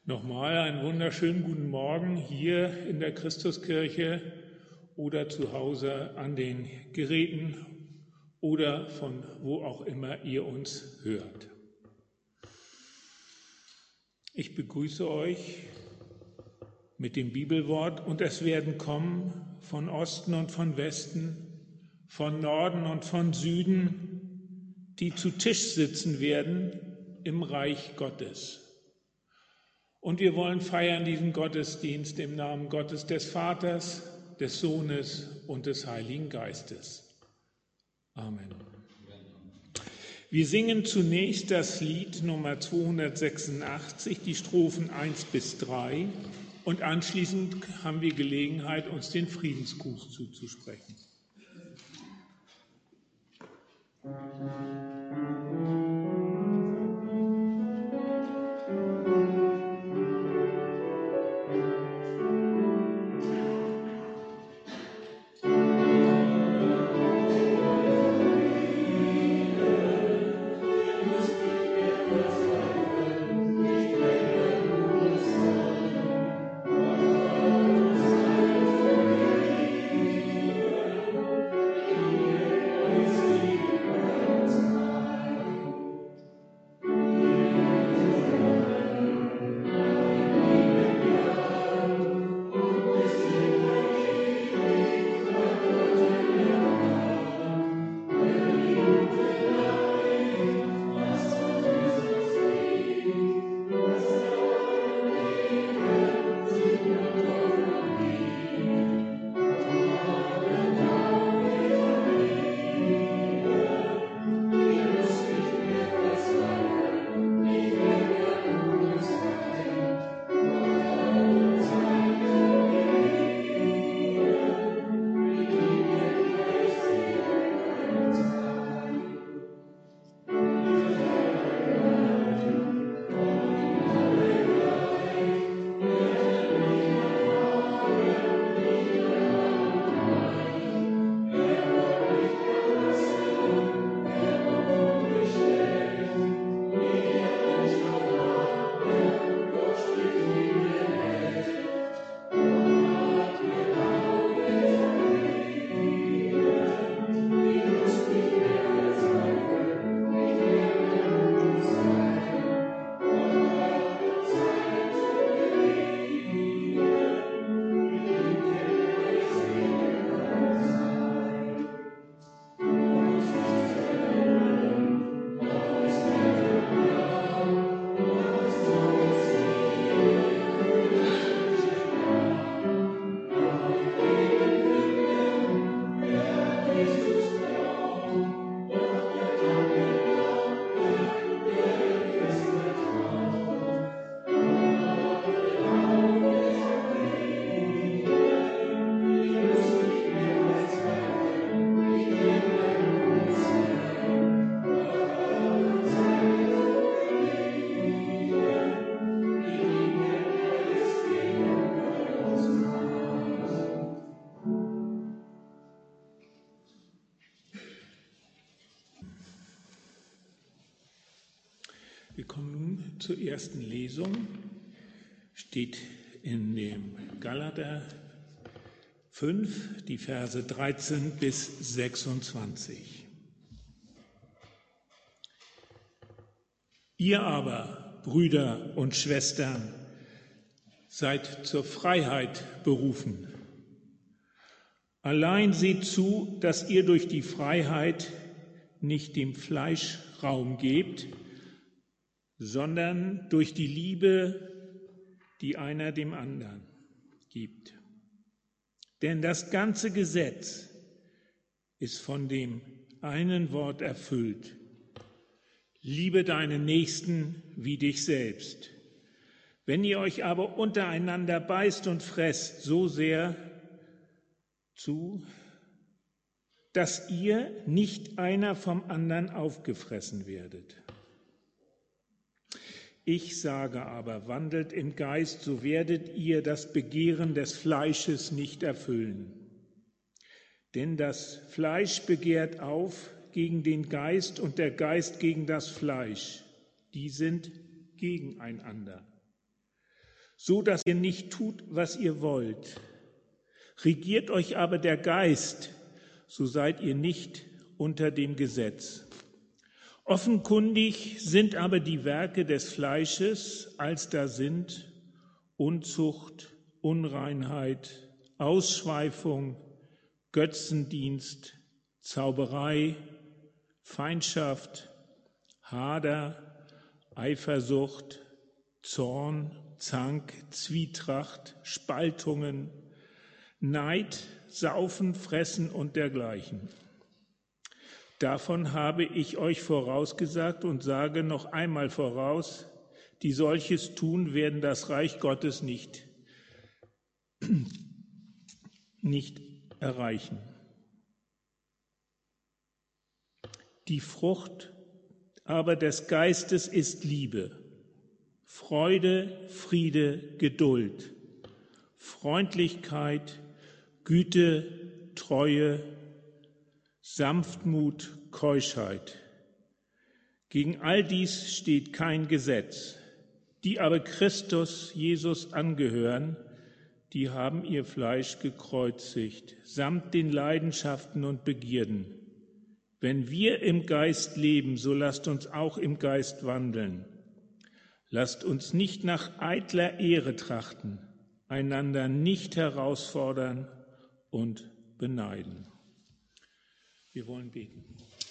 Nochmal einen wunderschönen guten Morgen hier in der Christuskirche oder zu Hause an den Geräten oder von wo auch immer ihr uns hört. Ich begrüße euch mit dem Bibelwort und es werden kommen von Osten und von Westen, von Norden und von Süden, die zu Tisch sitzen werden im Reich Gottes. Und wir wollen feiern diesen Gottesdienst im Namen Gottes des Vaters, des Sohnes und des Heiligen Geistes. Amen. Wir singen zunächst das Lied Nummer 286, die Strophen 1 bis 3, und anschließend haben wir Gelegenheit, uns den Friedensgruß zuzusprechen. Wir kommen nun zur ersten Lesung. Steht in dem Galater 5, die Verse 13 bis 26. Ihr aber, Brüder und Schwestern, seid zur Freiheit berufen. Allein seht zu, dass ihr durch die Freiheit nicht dem Fleisch Raum gebt, sondern durch die Liebe, die einer dem anderen gibt. Denn das ganze Gesetz ist von dem einen Wort erfüllt: Liebe deinen Nächsten wie dich selbst. Wenn ihr euch aber untereinander beißt und fresst so sehr zu, dass ihr nicht einer vom anderen aufgefressen werdet. Ich sage aber, wandelt im Geist, so werdet ihr das Begehren des Fleisches nicht erfüllen. Denn das Fleisch begehrt auf gegen den Geist und der Geist gegen das Fleisch. Die sind gegeneinander. so dass ihr nicht tut, was ihr wollt. Regiert euch aber der Geist, so seid ihr nicht unter dem Gesetz. Offenkundig sind aber die Werke des Fleisches, als da sind Unzucht, Unreinheit, Ausschweifung, Götzendienst, Zauberei, Feindschaft, Hader, Eifersucht, Zorn, Zank, Zwietracht, Spaltungen, Neid, Saufen, Fressen und dergleichen. Davon habe ich euch vorausgesagt und sage noch einmal voraus, die solches tun, werden das Reich Gottes nicht erreichen. Die Frucht aber des Geistes ist Liebe, Freude, Friede, Geduld, Freundlichkeit, Güte, Treue, Sanftmut, Keuschheit. Gegen all dies steht kein Gesetz. Die aber Christus Jesus angehören, die haben ihr Fleisch gekreuzigt, samt den Leidenschaften und Begierden. Wenn wir im Geist leben, so lasst uns auch im Geist wandeln. Lasst uns nicht nach eitler Ehre trachten, einander nicht herausfordern und beneiden. Wir wollen beten.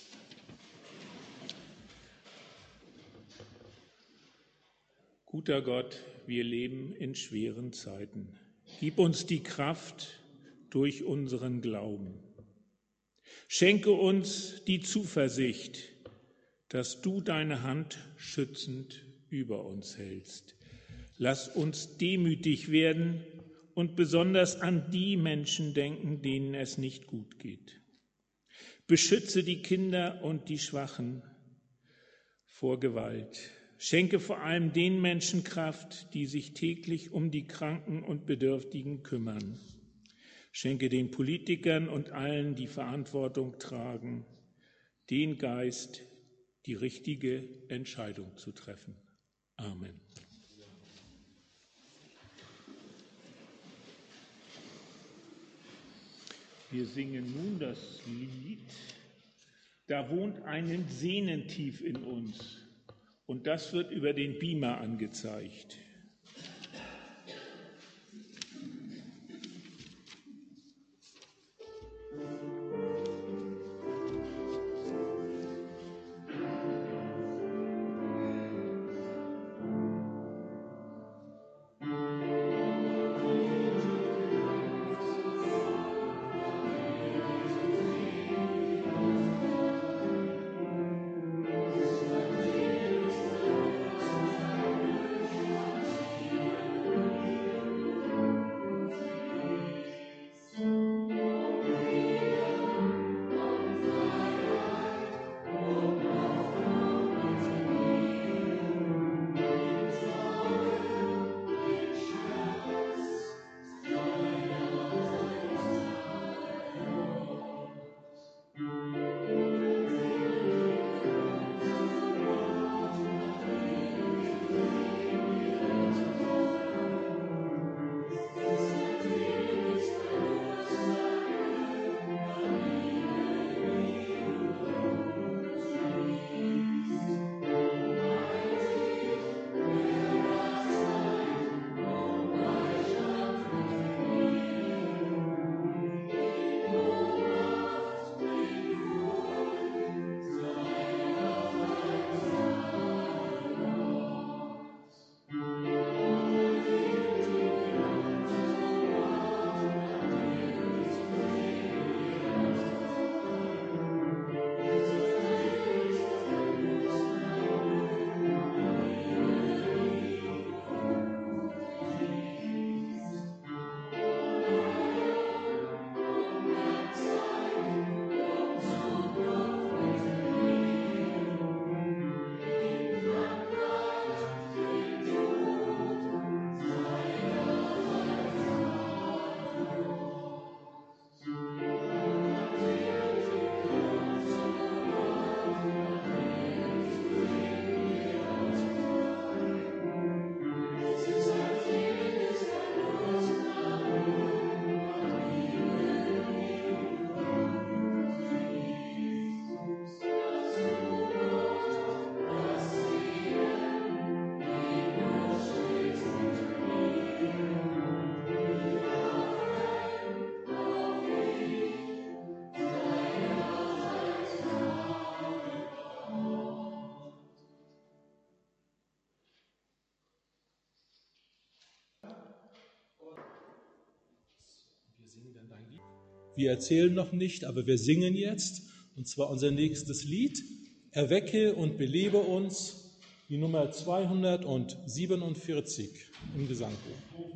Guter Gott, wir leben in schweren Zeiten. Gib uns die Kraft durch unseren Glauben. Schenke uns die Zuversicht, dass du deine Hand schützend über uns hältst. Lass uns demütig werden und besonders an die Menschen denken, denen es nicht gut geht. Beschütze die Kinder und die Schwachen vor Gewalt. Schenke vor allem den Menschen Kraft, die sich täglich um die Kranken und Bedürftigen kümmern. Schenke den Politikern und allen, die Verantwortung tragen, den Geist, die richtige Entscheidung zu treffen. Amen. Wir singen nun das Lied Da wohnt ein Sehnen tief in uns. Und das wird über den Beamer angezeigt. Wir erzählen noch nicht, aber wir singen jetzt, und zwar unser nächstes Lied, Erwecke und belebe uns, die Nummer 247 im Gesangbuch.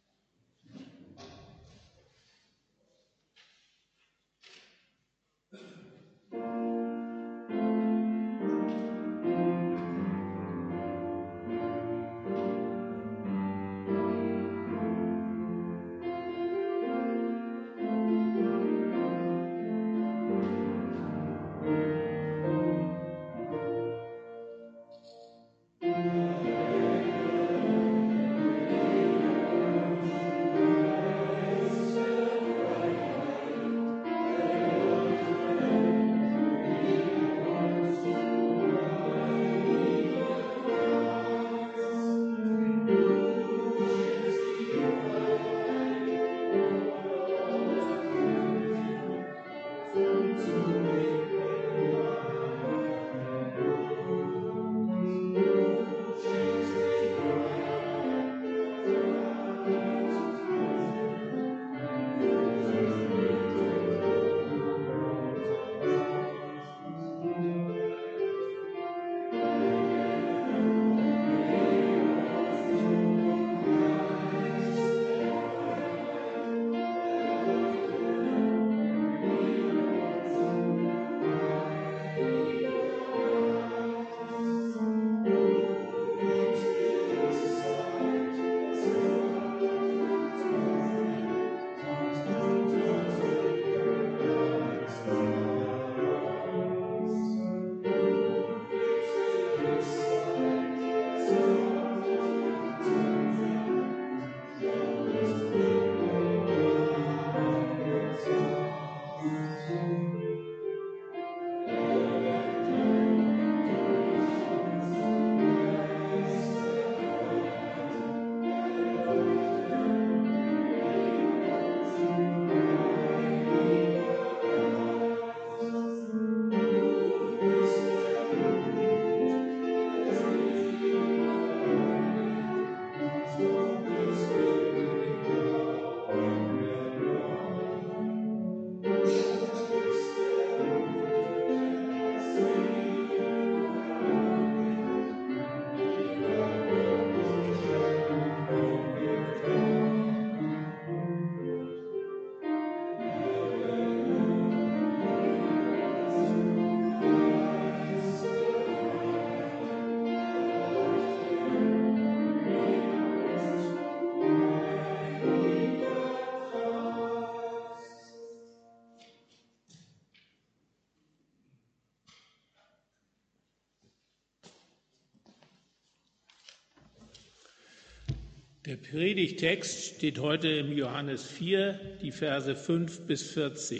Der Predigtext steht heute im Johannes 4, die Verse 5 bis 14.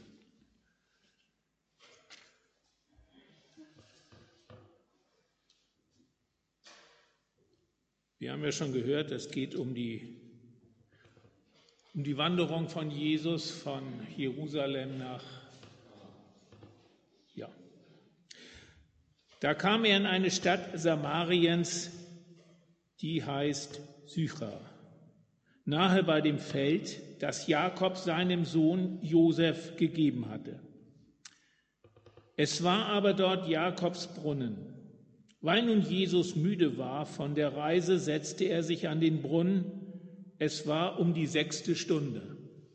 Wir haben ja schon gehört, es geht um die Wanderung von Jesus von Jerusalem nach. Da kam er in eine Stadt Samariens, die heißt Sychar, nahe bei dem Feld, das Jakob seinem Sohn Josef gegeben hatte. Es war aber dort Jakobs Brunnen. Weil nun Jesus müde war von der Reise, setzte er sich an den Brunnen. Es war um die 6. Stunde.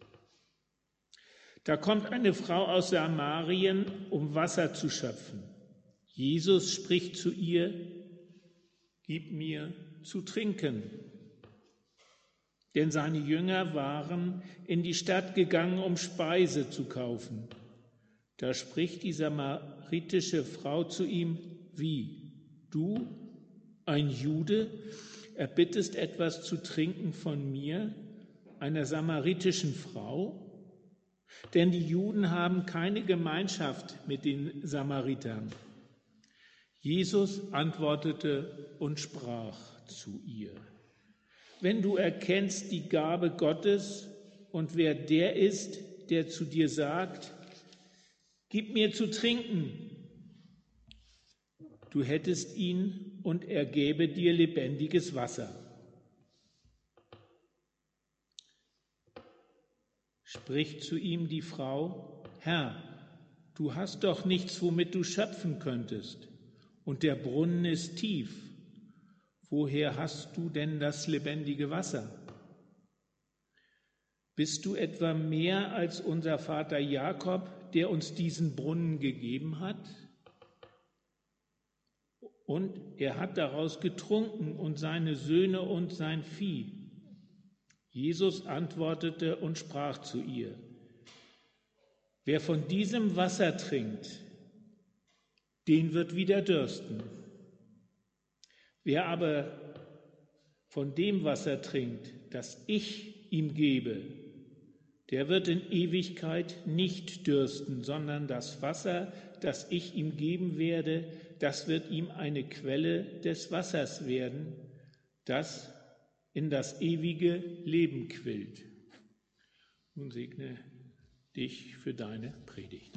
Da kommt eine Frau aus Samarien, um Wasser zu schöpfen. Jesus spricht zu ihr: Gib mir zu trinken. Denn seine Jünger waren in die Stadt gegangen, um Speise zu kaufen. Da spricht die samaritische Frau zu ihm: Wie, du, ein Jude, erbittest etwas zu trinken von mir, einer samaritischen Frau? Denn die Juden haben keine Gemeinschaft mit den Samaritern. Jesus antwortete und sprach zu ihr: Wenn du erkennst die Gabe Gottes und wer der ist, der zu dir sagt, gib mir zu trinken, du hättest ihn und er gäbe dir lebendiges Wasser. Spricht zu ihm die Frau: Herr, du hast doch nichts, womit du schöpfen könntest, und der Brunnen ist tief. Woher hast du denn das lebendige Wasser? Bist du etwa mehr als unser Vater Jakob, der uns diesen Brunnen gegeben hat? Und er hat daraus getrunken und seine Söhne und sein Vieh. Jesus antwortete und sprach zu ihr: Wer von diesem Wasser trinkt, den wird wieder dürsten. Wer aber von dem Wasser trinkt, das ich ihm gebe, der wird in Ewigkeit nicht dürsten, sondern das Wasser, das ich ihm geben werde, das wird ihm eine Quelle des Wassers werden, das in das ewige Leben quillt. Nun segne dich für deine Predigt.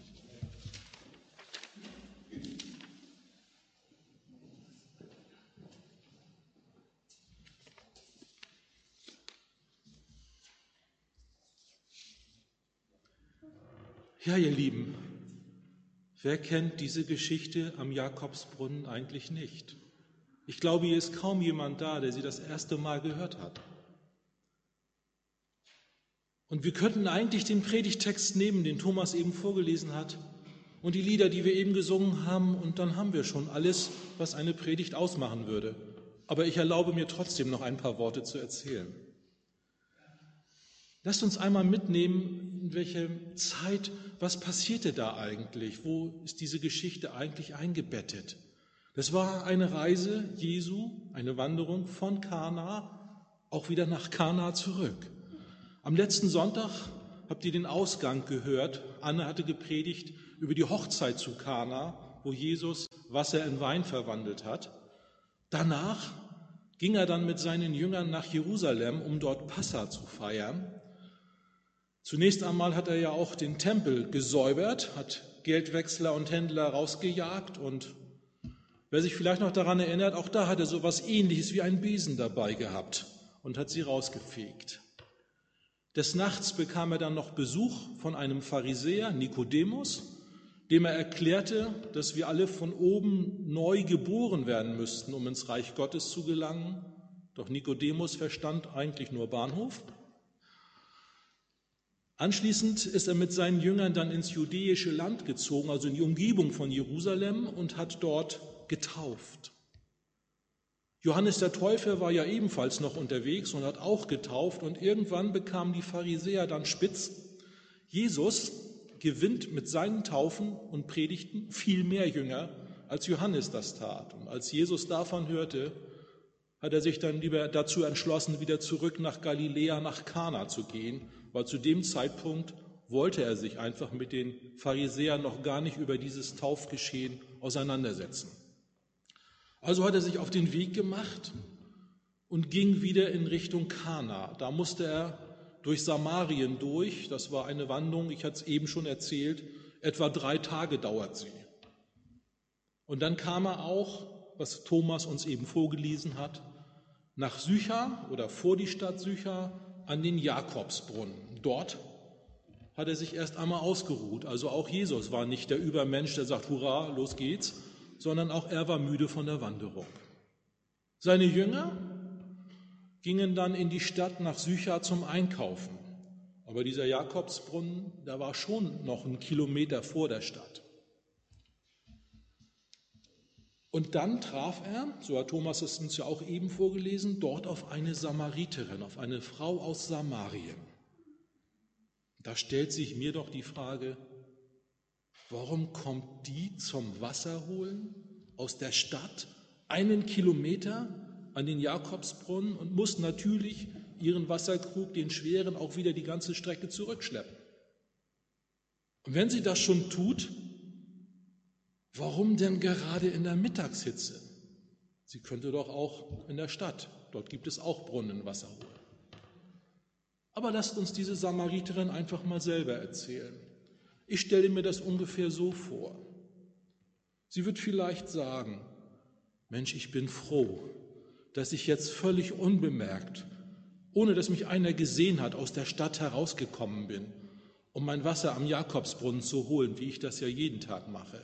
Ja, ihr Lieben, wer kennt diese Geschichte am Jakobsbrunnen eigentlich nicht? Ich glaube, hier ist kaum jemand da, der sie das erste Mal gehört hat. Und wir könnten eigentlich den Predigtext nehmen, den Thomas eben vorgelesen hat, und die Lieder, die wir eben gesungen haben, und dann haben wir schon alles, was eine Predigt ausmachen würde. Aber ich erlaube mir trotzdem noch ein paar Worte zu erzählen. Lasst uns einmal mitnehmen, in welche Zeit, was passierte da eigentlich? Wo ist diese Geschichte eigentlich eingebettet? Das war eine Reise Jesu, eine Wanderung von Kana, auch wieder nach Kana zurück. Am letzten Sonntag habt ihr den Ausgang gehört. Anne hatte gepredigt über die Hochzeit zu Kana, wo Jesus Wasser in Wein verwandelt hat. Danach ging er dann mit seinen Jüngern nach Jerusalem, um dort Passa zu feiern. Zunächst einmal hat er ja auch den Tempel gesäubert, hat Geldwechsler und Händler rausgejagt, und wer sich vielleicht noch daran erinnert, auch da hat er so etwas Ähnliches wie einen Besen dabei gehabt und hat sie rausgefegt. Des Nachts bekam er dann noch Besuch von einem Pharisäer, Nikodemus, dem er erklärte, dass wir alle von oben neu geboren werden müssten, um ins Reich Gottes zu gelangen. Doch Nikodemus verstand eigentlich nur Bahnhof. Anschließend ist er mit seinen Jüngern dann ins judäische Land gezogen, also in die Umgebung von Jerusalem, und hat dort getauft. Johannes der Täufer war ja ebenfalls noch unterwegs und hat auch getauft, und irgendwann bekamen die Pharisäer dann spitz: Jesus gewinnt mit seinen Taufen und Predigten viel mehr Jünger, als Johannes das tat. Und als Jesus davon hörte, hat er sich dann lieber dazu entschlossen, wieder zurück nach Galiläa, nach Kana zu gehen, weil zu dem Zeitpunkt wollte er sich einfach mit den Pharisäern noch gar nicht über dieses Taufgeschehen auseinandersetzen. Also hat er sich auf den Weg gemacht und ging wieder in Richtung Kana. Da musste er durch Samarien durch. Das war eine Wanderung, ich hatte es eben schon erzählt, etwa 3 Tage dauert sie. Und dann kam er auch, was Thomas uns eben vorgelesen hat, nach Sychar oder vor die Stadt Sychar an den Jakobsbrunnen. Dort hat er sich erst einmal ausgeruht. Also auch Jesus war nicht der Übermensch, der sagt, hurra, los geht's, sondern auch er war müde von der Wanderung. Seine Jünger gingen dann in die Stadt nach Sychar zum Einkaufen. Aber dieser Jakobsbrunnen, der war schon noch 1 Kilometer vor der Stadt. Und dann traf er, so hat Thomas es uns ja auch eben vorgelesen, dort auf eine Samariterin, auf eine Frau aus Samarien. Da stellt sich mir doch die Frage, warum kommt die zum Wasser holen aus der Stadt 1 Kilometer an den Jakobsbrunnen und muss natürlich ihren Wasserkrug, den schweren, auch wieder die ganze Strecke zurückschleppen? Und wenn sie das schon tut, warum denn gerade in der Mittagshitze? Sie könnte doch auch in der Stadt, dort gibt es auch Brunnen, Wasser holen. Aber lasst uns diese Samariterin einfach mal selber erzählen. Ich stelle mir das ungefähr so vor. Sie wird vielleicht sagen, Mensch, ich bin froh, dass ich jetzt völlig unbemerkt, ohne dass mich einer gesehen hat, aus der Stadt herausgekommen bin um mein Wasser am Jakobsbrunnen zu holen, wie ich das ja jeden Tag mache.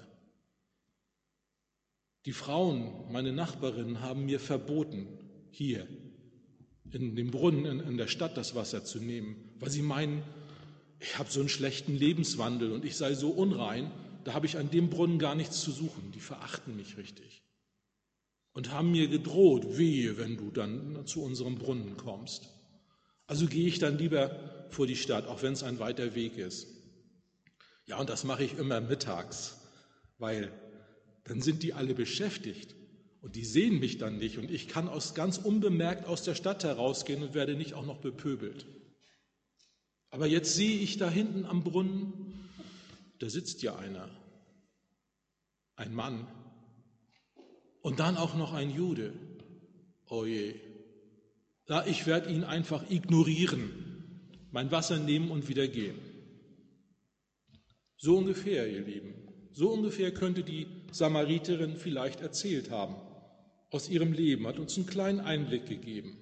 Die Frauen, meine Nachbarinnen, haben mir verboten, hier in dem Brunnen in der Stadt das Wasser zu nehmen, weil sie meinen, ich habe so einen schlechten Lebenswandel und ich sei so unrein, da habe ich an dem Brunnen gar nichts zu suchen. Die verachten mich richtig und haben mir gedroht, wehe, wenn du dann zu unserem Brunnen kommst. Also gehe ich dann lieber vor die Stadt, auch wenn es ein weiter Weg ist. Ja, und das mache ich immer mittags, weil dann sind die alle beschäftigt und die sehen mich dann nicht und ich kann ganz unbemerkt aus der Stadt herausgehen und werde nicht auch noch bepöbelt. Aber jetzt sehe ich da hinten am Brunnen, da sitzt ja einer, ein Mann und dann auch noch ein Jude. Oh je, ja, ich werde ihn einfach ignorieren, mein Wasser nehmen und wieder gehen. So ungefähr, ihr Lieben, so ungefähr könnte die Samariterin vielleicht erzählt haben aus ihrem Leben, hat uns einen kleinen Einblick gegeben.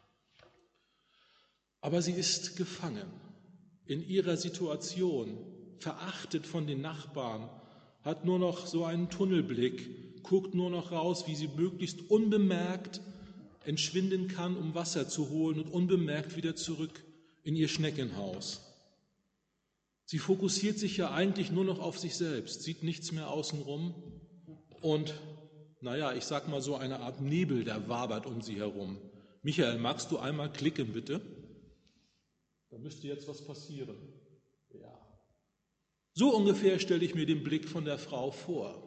Aber sie ist gefangen in ihrer Situation, verachtet von den Nachbarn, hat nur noch so einen Tunnelblick, guckt nur noch raus, wie sie möglichst unbemerkt entschwinden kann, um Wasser zu holen und unbemerkt wieder zurück in ihr Schneckenhaus. Sie fokussiert sich ja eigentlich nur noch auf sich selbst, sieht nichts mehr außenrum und, ich sag mal so eine Art Nebel, der wabert um sie herum. Michael, magst du einmal klicken, bitte? Da müsste jetzt was passieren. Ja. So ungefähr stelle ich mir den Blick von der Frau vor.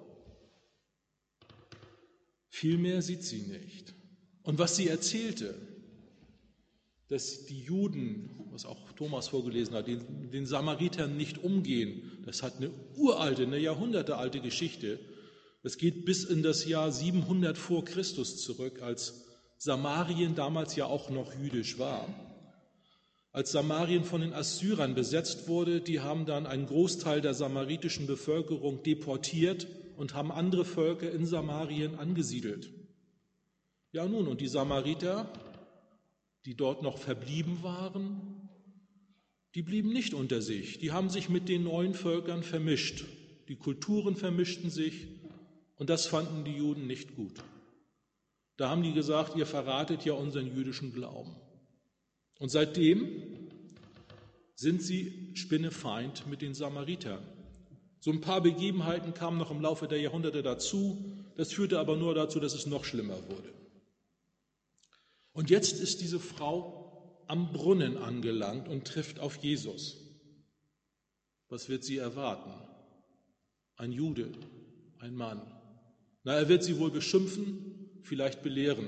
Viel mehr sieht sie nicht. Und was sie erzählte, dass die Juden, was auch Thomas vorgelesen hat, den Samaritern nicht umgehen, das hat eine uralte, eine jahrhundertealte Geschichte. Das geht bis in das Jahr 700 vor Christus zurück, als Samarien damals ja auch noch jüdisch war. Als Samarien von den Assyrern besetzt wurde, die haben dann einen Großteil der samaritischen Bevölkerung deportiert und haben andere Völker in Samarien angesiedelt. Ja nun, und die Samariter, die dort noch verblieben waren, die blieben nicht unter sich. Die haben sich mit den neuen Völkern vermischt. Die Kulturen vermischten sich und das fanden die Juden nicht gut. Da haben die gesagt, ihr verratet ja unseren jüdischen Glauben. Und seitdem sind sie spinnefeind mit den Samaritern. So ein paar Begebenheiten kamen noch im Laufe der Jahrhunderte dazu. Das führte aber nur dazu, dass es noch schlimmer wurde. Und jetzt ist diese Frau am Brunnen angelangt und trifft auf Jesus. Was wird sie erwarten? Ein Jude, ein Mann. Er wird sie wohl beschimpfen, vielleicht belehren.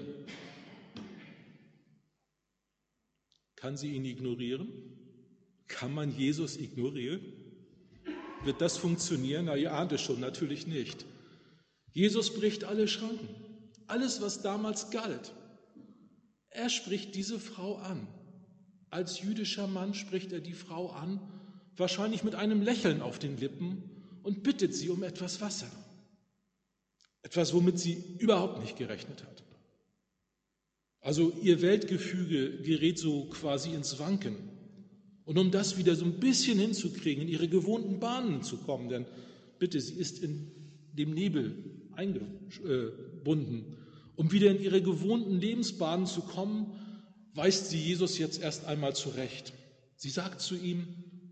Kann sie ihn ignorieren? Kann man Jesus ignorieren? Wird das funktionieren? Ihr ahnt es schon, natürlich nicht. Jesus bricht alle Schranken, alles, was damals galt. Er spricht diese Frau an. Als jüdischer Mann spricht er die Frau an, wahrscheinlich mit einem Lächeln auf den Lippen und bittet sie um etwas Wasser. Etwas, womit sie überhaupt nicht gerechnet hat. Also ihr Weltgefüge gerät so quasi ins Wanken. Und um das wieder so ein bisschen hinzukriegen, in ihre gewohnten Bahnen zu kommen, denn bitte, sie ist in dem Nebel eingebunden, um wieder in ihre gewohnten Lebensbahnen zu kommen, weist sie Jesus jetzt erst einmal zurecht. Sie sagt zu ihm,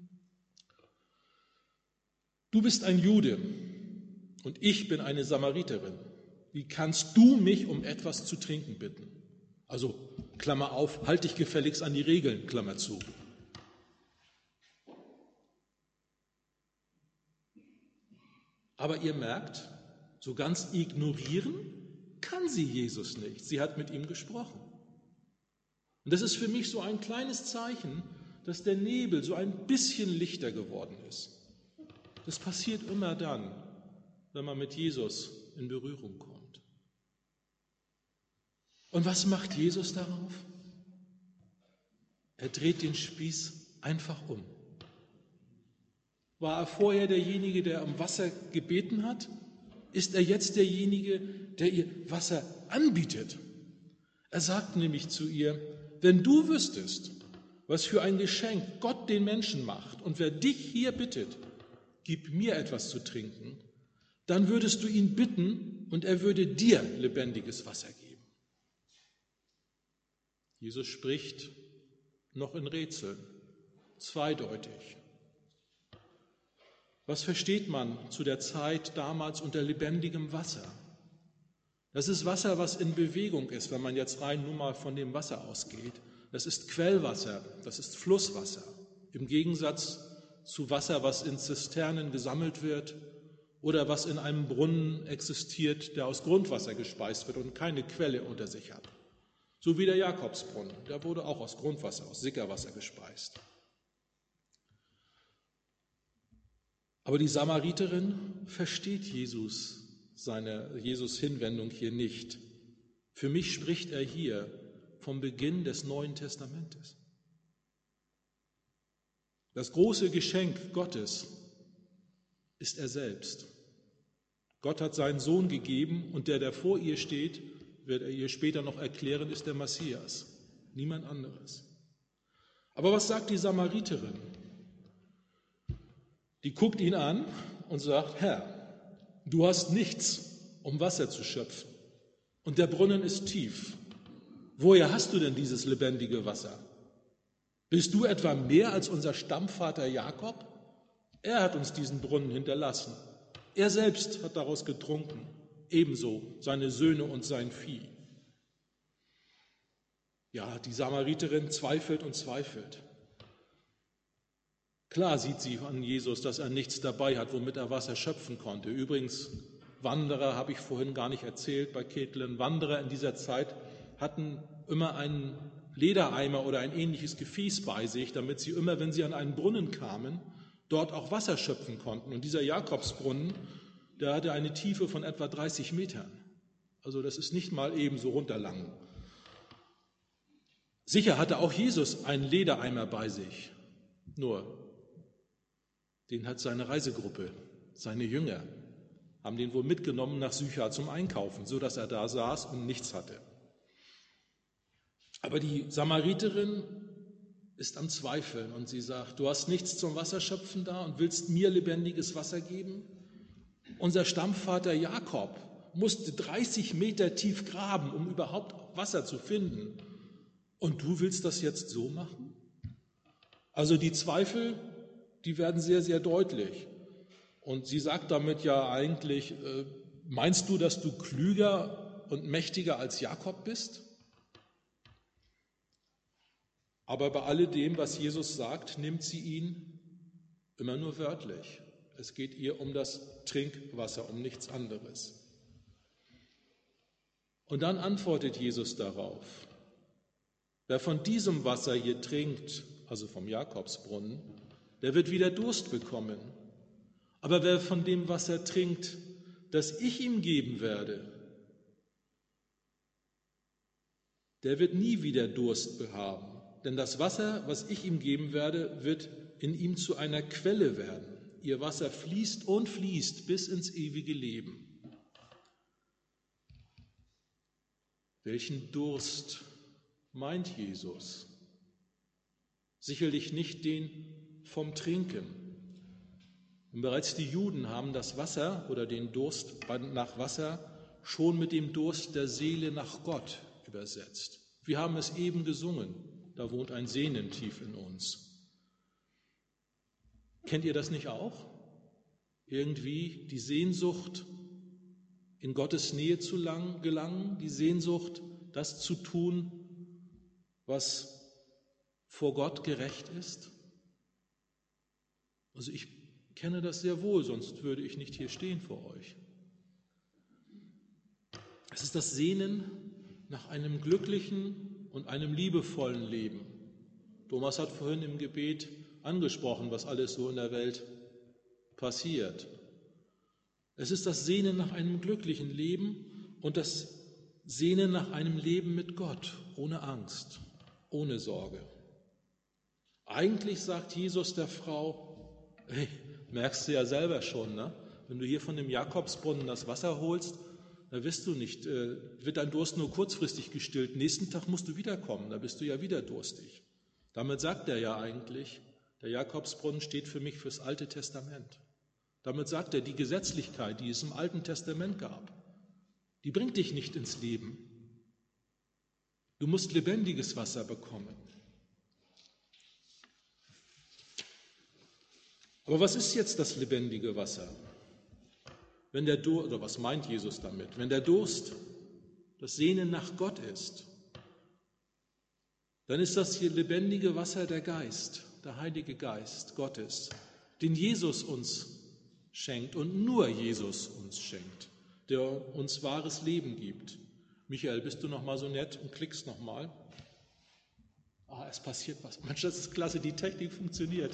du bist ein Jude und ich bin eine Samariterin. Wie kannst du mich um etwas zu trinken bitten? Also, Klammer auf, halt dich gefälligst an die Regeln, Klammer zu. Aber ihr merkt, so ganz ignorieren kann sie Jesus nicht. Sie hat mit ihm gesprochen. Und das ist für mich so ein kleines Zeichen, dass der Nebel so ein bisschen lichter geworden ist. Das passiert immer dann, wenn man mit Jesus in Berührung kommt. Und was macht Jesus darauf? Er dreht den Spieß einfach um. War er vorher derjenige, der um Wasser gebeten hat? Ist er jetzt derjenige, der ihr Wasser anbietet? Er sagt nämlich zu ihr, wenn du wüsstest, was für ein Geschenk Gott den Menschen macht. Und wer dich hier bittet, gib mir etwas zu trinken, dann würdest du ihn bitten und er würde dir lebendiges Wasser geben. Jesus spricht noch in Rätseln, zweideutig. Was versteht man zu der Zeit damals unter lebendigem Wasser? Das ist Wasser, was in Bewegung ist, wenn man jetzt rein nur mal von dem Wasser ausgeht. Das ist Quellwasser, das ist Flusswasser. Im Gegensatz zu Wasser, was in Zisternen gesammelt wird oder was in einem Brunnen existiert, der aus Grundwasser gespeist wird und keine Quelle unter sich hat. So wie der Jakobsbrunnen, der wurde auch aus Grundwasser, aus Sickerwasser gespeist. Aber die Samariterin versteht Jesus Hinwendung hier nicht. Für mich spricht er hier vom Beginn des Neuen Testamentes. Das große Geschenk Gottes ist er selbst. Gott hat seinen Sohn gegeben und der vor ihr steht, wird er ihr später noch erklären, ist der Messias, niemand anderes. Aber was sagt die Samariterin? Die guckt ihn an und sagt, Herr, du hast nichts, um Wasser zu schöpfen und der Brunnen ist tief. Woher hast du denn dieses lebendige Wasser? Bist du etwa mehr als unser Stammvater Jakob? Er hat uns diesen Brunnen hinterlassen. Er selbst hat daraus getrunken, ebenso seine Söhne und sein Vieh. Ja, die Samariterin zweifelt und zweifelt. Klar sieht sie an Jesus, dass er nichts dabei hat, womit er Wasser schöpfen konnte. Übrigens, Wanderer, habe ich vorhin gar nicht erzählt bei Ketlen, Wanderer in dieser Zeit hatten immer einen Ledereimer oder ein ähnliches Gefäß bei sich, damit sie immer, wenn sie an einen Brunnen kamen, dort auch Wasser schöpfen konnten. Und dieser Jakobsbrunnen, der hatte eine Tiefe von etwa 30 Metern. Also das ist nicht mal eben so runterlang. Sicher hatte auch Jesus einen Ledereimer bei sich, nur den hat seine Reisegruppe, seine Jünger, haben den wohl mitgenommen nach Sychar zum Einkaufen, sodass er da saß und nichts hatte. Aber die Samariterin ist am Zweifeln und sie sagt, du hast nichts zum Wasserschöpfen da und willst mir lebendiges Wasser geben? Unser Stammvater Jakob musste 30 Meter tief graben, um überhaupt Wasser zu finden. Und du willst das jetzt so machen? Also die Zweifel, die werden sehr, sehr deutlich. Und sie sagt damit ja eigentlich, meinst du, dass du klüger und mächtiger als Jakob bist? Aber bei alledem, was Jesus sagt, nimmt sie ihn immer nur wörtlich. Es geht ihr um das Trinkwasser, um nichts anderes. Und dann antwortet Jesus darauf, wer von diesem Wasser hier trinkt, also vom Jakobsbrunnen, der wird wieder Durst bekommen. Aber wer von dem Wasser trinkt, das ich ihm geben werde, der wird nie wieder Durst haben. Denn das Wasser, was ich ihm geben werde, wird in ihm zu einer Quelle werden. Ihr Wasser fließt und fließt bis ins ewige Leben. Welchen Durst meint Jesus? Sicherlich nicht den vom Trinken. Und bereits die Juden haben das Wasser oder den Durst nach Wasser schon mit dem Durst der Seele nach Gott übersetzt. Wir haben es eben gesungen. Da wohnt ein Sehnen tief in uns. Kennt ihr das nicht auch? Irgendwie die Sehnsucht, in Gottes Nähe zu gelangen, die Sehnsucht, das zu tun, was vor Gott gerecht ist? Also ich kenne das sehr wohl, sonst würde ich nicht hier stehen vor euch. Es ist das Sehnen nach einem glücklichen und einem liebevollen Leben. Thomas hat vorhin im Gebet angesprochen, was alles so in der Welt passiert. Es ist das Sehnen nach einem glücklichen Leben und das Sehnen nach einem Leben mit Gott, ohne Angst, ohne Sorge. Eigentlich sagt Jesus der Frau, hey, merkst du ja selber schon, ne? Wenn du hier von dem Jakobsbrunnen das Wasser holst, da wirst du nicht, wird dein Durst nur kurzfristig gestillt. Nächsten Tag musst du wiederkommen, da bist du ja wieder durstig. Damit sagt er ja eigentlich, der Jakobsbrunnen steht für mich fürs Alte Testament. Damit sagt er, die Gesetzlichkeit, die es im Alten Testament gab, die bringt dich nicht ins Leben. Du musst lebendiges Wasser bekommen. Aber was ist jetzt das lebendige Wasser? Wenn der Durst, oder was meint Jesus damit? Wenn der Durst das Sehnen nach Gott ist, dann ist das hier lebendige Wasser der Geist, der Heilige Geist Gottes, den Jesus uns schenkt und nur Jesus uns schenkt, der uns wahres Leben gibt. Michael, bist du noch mal so nett und klickst noch mal? Es passiert was. Mensch, das ist klasse, die Technik funktioniert.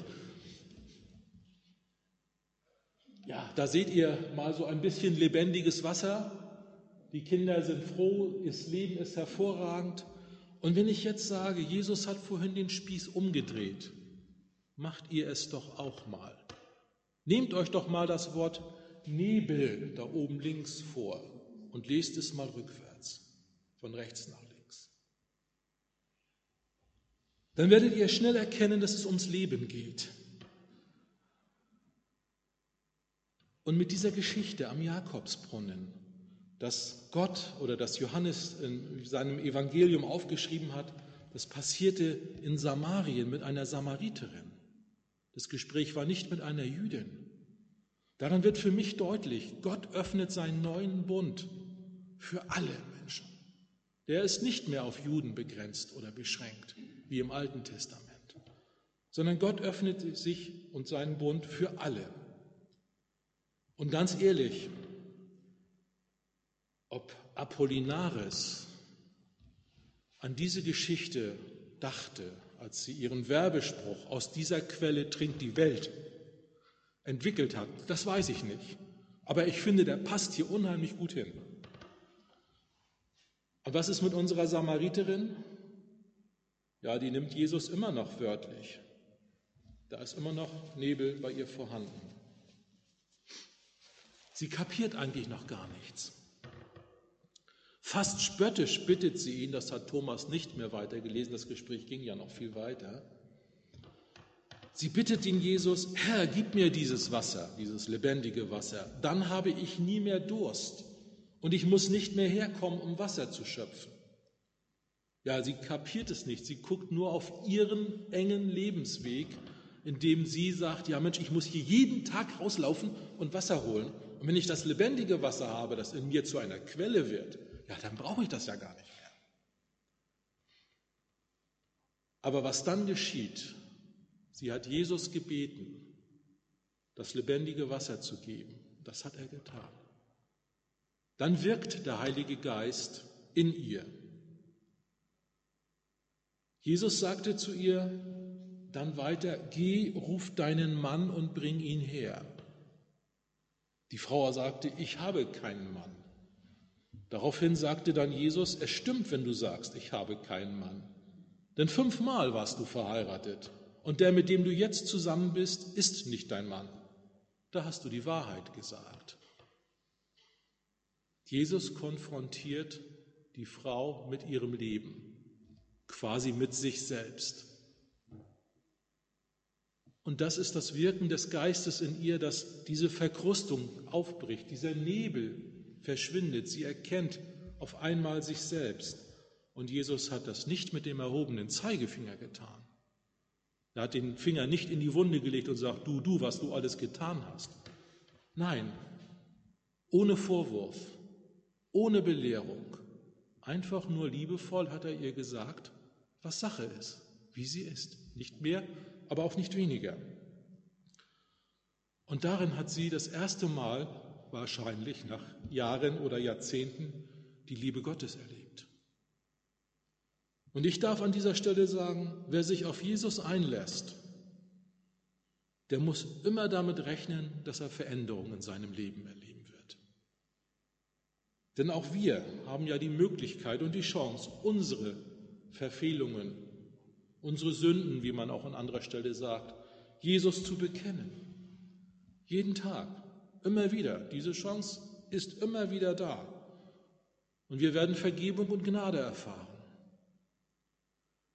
Ja, da seht ihr mal so ein bisschen lebendiges Wasser. Die Kinder sind froh, das Leben ist hervorragend. Und wenn ich jetzt sage, Jesus hat vorhin den Spieß umgedreht, macht ihr es doch auch mal. Nehmt euch doch mal das Wort Nebel da oben links vor und lest es mal rückwärts, von rechts nach links. Dann werdet ihr schnell erkennen, dass es ums Leben geht. Und mit dieser Geschichte am Jakobsbrunnen, dass Gott oder dass Johannes in seinem Evangelium aufgeschrieben hat, das passierte in Samarien mit einer Samariterin. Das Gespräch war nicht mit einer Jüdin. Daran wird für mich deutlich, Gott öffnet seinen neuen Bund für alle Menschen. Der ist nicht mehr auf Juden begrenzt oder beschränkt, wie im Alten Testament, sondern Gott öffnet sich und seinen Bund für alle. Und ganz ehrlich, ob Apollinaris an diese Geschichte dachte, als sie ihren Werbespruch "Aus dieser Quelle trinkt die Welt" entwickelt hat, das weiß ich nicht. Aber ich finde, der passt hier unheimlich gut hin. Und was ist mit unserer Samariterin? Ja, die nimmt Jesus immer noch wörtlich. Da ist immer noch Nebel bei ihr vorhanden. Sie kapiert eigentlich noch gar nichts. Fast spöttisch bittet sie ihn, das hat Thomas nicht mehr weitergelesen, das Gespräch ging ja noch viel weiter. Sie bittet ihn, Jesus, Herr, gib mir dieses Wasser, dieses lebendige Wasser, dann habe ich nie mehr Durst und ich muss nicht mehr herkommen, um Wasser zu schöpfen. Ja, sie kapiert es nicht, sie guckt nur auf ihren engen Lebensweg, in dem sie sagt, ja Mensch, ich muss hier jeden Tag rauslaufen und Wasser holen. Und wenn ich das lebendige Wasser habe, das in mir zu einer Quelle wird, ja, dann brauche ich das ja gar nicht mehr. Aber was dann geschieht, sie hat Jesus gebeten, das lebendige Wasser zu geben. Das hat er getan. Dann wirkt der Heilige Geist in ihr. Jesus sagte zu ihr dann weiter, geh, ruf deinen Mann und bring ihn her. Die Frau sagte, ich habe keinen Mann. Daraufhin sagte dann Jesus, es stimmt, wenn du sagst, ich habe keinen Mann. Denn 5-mal warst du verheiratet und der, mit dem du jetzt zusammen bist, ist nicht dein Mann. Da hast du die Wahrheit gesagt. Jesus konfrontiert die Frau mit ihrem Leben, quasi mit sich selbst. Und das ist das Wirken des Geistes in ihr, dass diese Verkrustung aufbricht, dieser Nebel verschwindet. Sie erkennt auf einmal sich selbst. Und Jesus hat das nicht mit dem erhobenen Zeigefinger getan. Er hat den Finger nicht in die Wunde gelegt und sagt, du, was du alles getan hast. Nein, ohne Vorwurf, ohne Belehrung, einfach nur liebevoll hat er ihr gesagt, was Sache ist, wie sie ist. Nicht mehr, aber auch nicht weniger. Und darin hat sie das erste Mal, wahrscheinlich nach Jahren oder Jahrzehnten, die Liebe Gottes erlebt. Und ich darf an dieser Stelle sagen, wer sich auf Jesus einlässt, der muss immer damit rechnen, dass er Veränderungen in seinem Leben erleben wird. Denn auch wir haben ja die Möglichkeit und die Chance, unsere Verfehlungen, unsere Sünden, wie man auch an anderer Stelle sagt, Jesus zu bekennen. Jeden Tag, immer wieder. Diese Chance ist immer wieder da. Und wir werden Vergebung und Gnade erfahren.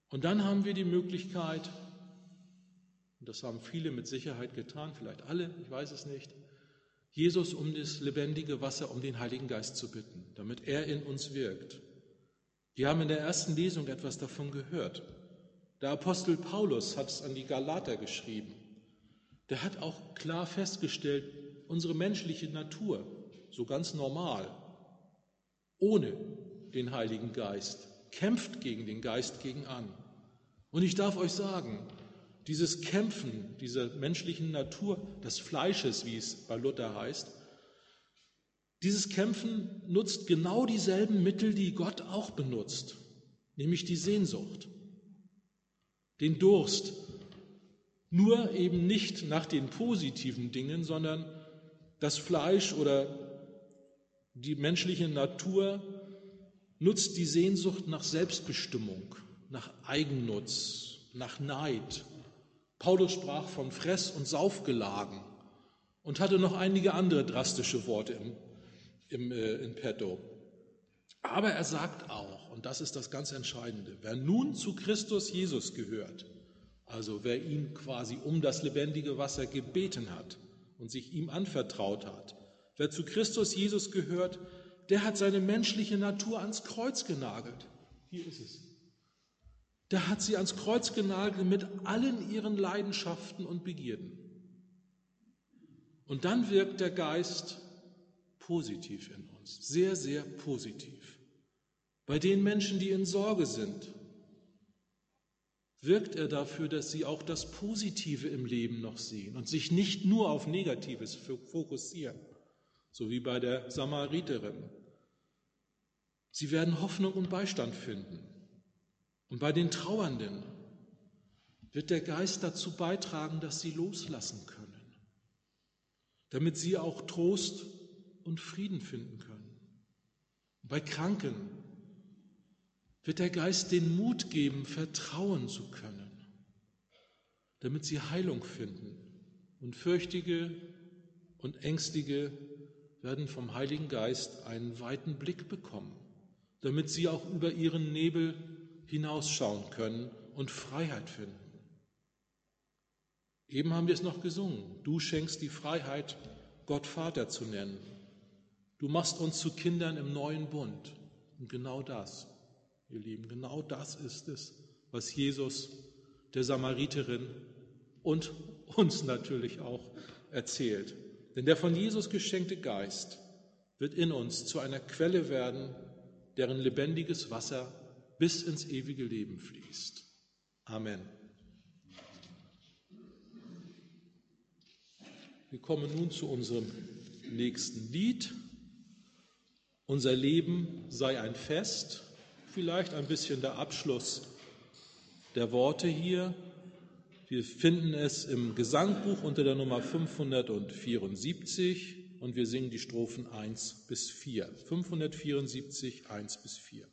Und dann haben wir die Möglichkeit, und das haben viele mit Sicherheit getan, vielleicht alle, ich weiß es nicht, Jesus um das lebendige Wasser, um den Heiligen Geist zu bitten, damit er in uns wirkt. Wir haben in der ersten Lesung etwas davon gehört. Der Apostel Paulus hat es an die Galater geschrieben. Der hat auch klar festgestellt, unsere menschliche Natur, so ganz normal, ohne den Heiligen Geist, kämpft gegen den Geist gegen an. Und ich darf euch sagen, dieses Kämpfen dieser menschlichen Natur, des Fleisches, wie es bei Luther heißt, dieses Kämpfen nutzt genau dieselben Mittel, die Gott auch benutzt, nämlich die Sehnsucht, den Durst, nur eben nicht nach den positiven Dingen, sondern das Fleisch oder die menschliche Natur nutzt die Sehnsucht nach Selbstbestimmung, nach Eigennutz, nach Neid. Paulus sprach von Fress- und Saufgelagen und hatte noch einige andere drastische Worte in petto. Aber er sagt auch, und das ist das ganz Entscheidende, wer nun zu Christus Jesus gehört, also wer ihn quasi um das lebendige Wasser gebeten hat und sich ihm anvertraut hat, wer zu Christus Jesus gehört, der hat seine menschliche Natur ans Kreuz genagelt. Hier ist es. Der hat sie ans Kreuz genagelt mit allen ihren Leidenschaften und Begierden. Und dann wirkt der Geist positiv in uns, sehr, sehr positiv. Bei den Menschen, die in Sorge sind, wirkt er dafür, dass sie auch das Positive im Leben noch sehen und sich nicht nur auf Negatives fokussieren, so wie bei der Samariterin. Sie werden Hoffnung und Beistand finden. Und bei den Trauernden wird der Geist dazu beitragen, dass sie loslassen können, damit sie auch Trost und Frieden finden können. Und bei Kranken wird der Geist den Mut geben, vertrauen zu können, damit sie Heilung finden. Und Fürchtige und Ängstige werden vom Heiligen Geist einen weiten Blick bekommen, damit sie auch über ihren Nebel hinausschauen können und Freiheit finden. Eben haben wir es noch gesungen. Du schenkst die Freiheit, Gott Vater zu nennen. Du machst uns zu Kindern im neuen Bund. Und genau das, ihr Lieben, genau das ist es, was Jesus der Samariterin und uns natürlich auch erzählt. Denn der von Jesus geschenkte Geist wird in uns zu einer Quelle werden, deren lebendiges Wasser bis ins ewige Leben fließt. Amen. Wir kommen nun zu unserem nächsten Lied. Unser Leben sei ein Fest, vielleicht ein bisschen der Abschluss der Worte hier. Wir finden es im Gesangbuch unter der Nummer 574 und wir singen die Strophen 1 bis 4. 574, 1 bis 4.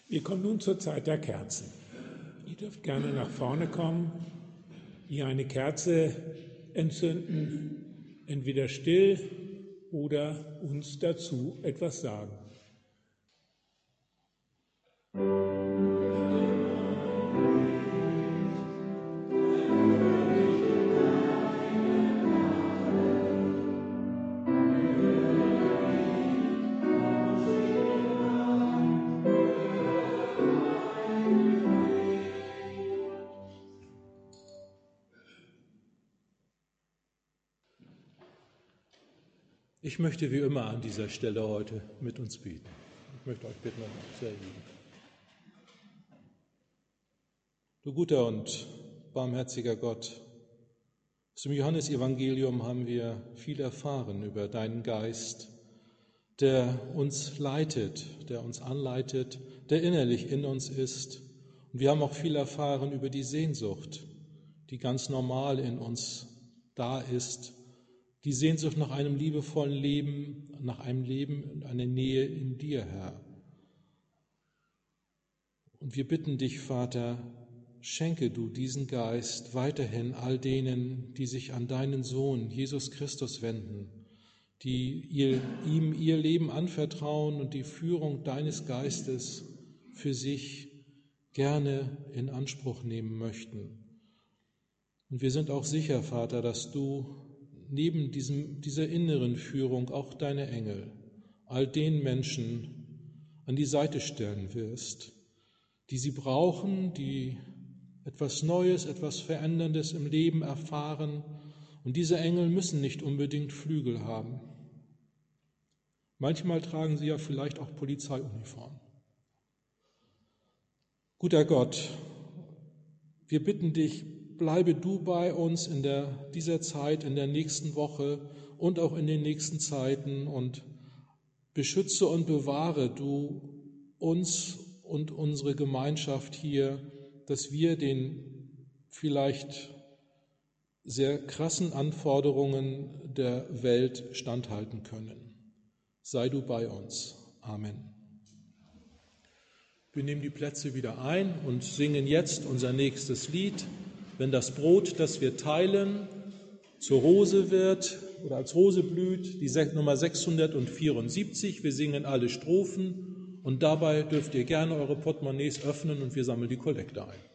Wir kommen nun zur Zeit der Kerzen. Ihr dürft gerne nach vorne kommen, ihr eine Kerze entzünden, entweder still oder uns dazu etwas sagen. Ich möchte wie immer an dieser Stelle heute mit uns beten. Ich möchte euch bitten, zu erheben. Du guter und barmherziger Gott, aus dem Johannesevangelium haben wir viel erfahren über deinen Geist, der uns leitet, der uns anleitet, der innerlich in uns ist. Und wir haben auch viel erfahren über die Sehnsucht, die ganz normal in uns da ist, die Sehnsucht nach einem liebevollen Leben, nach einem Leben und einer Nähe in dir, Herr. Und wir bitten dich, Vater, schenke du diesen Geist weiterhin all denen, die sich an deinen Sohn, Jesus Christus, wenden, die ihm ihr Leben anvertrauen und die Führung deines Geistes für sich gerne in Anspruch nehmen möchten. Und wir sind auch sicher, Vater, dass du neben dieser inneren Führung auch deine Engel all den Menschen an die Seite stellen wirst, die sie brauchen, die etwas Neues, etwas Veränderndes im Leben erfahren. Und diese Engel müssen nicht unbedingt Flügel haben. Manchmal tragen sie ja vielleicht auch Polizeiuniform. Guter Gott, wir bitten dich, bleibe du bei uns in dieser Zeit, in der nächsten Woche und auch in den nächsten Zeiten und beschütze und bewahre du uns und unsere Gemeinschaft hier, dass wir den vielleicht sehr krassen Anforderungen der Welt standhalten können. Sei du bei uns. Amen. Wir nehmen die Plätze wieder ein und singen jetzt unser nächstes Lied. Wenn das Brot, das wir teilen, zur Rose wird oder als Rose blüht, die Nummer 674. Wir singen alle Strophen und dabei dürft ihr gerne eure Portemonnaies öffnen und wir sammeln die Kollekte ein.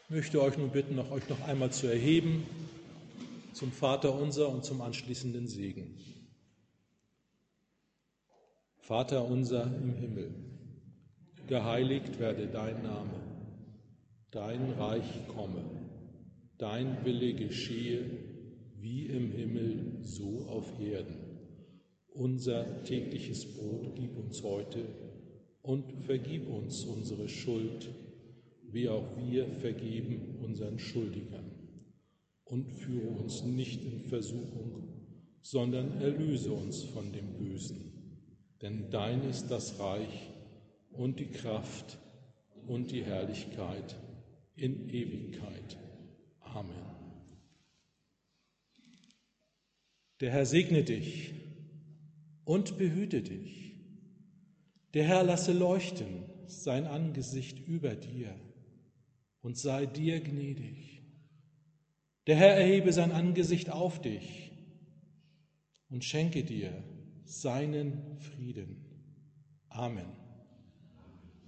Ich möchte euch nun bitten, euch noch einmal zu erheben zum Vaterunser und zum anschließenden Segen. Vater unser im Himmel, geheiligt werde dein Name, dein Reich komme, dein Wille geschehe, wie im Himmel, so auf Erden. Unser tägliches Brot gib uns heute und vergib uns unsere Schuld, wie auch wir vergeben unseren Schuldigern. Und führe uns nicht in Versuchung, sondern erlöse uns von dem Bösen. Denn dein ist das Reich und die Kraft und die Herrlichkeit in Ewigkeit. Amen. Der Herr segne dich und behüte dich. Der Herr lasse leuchten sein Angesicht über dir und sei dir gnädig. Der Herr erhebe sein Angesicht auf dich und schenke dir seinen Frieden. Amen.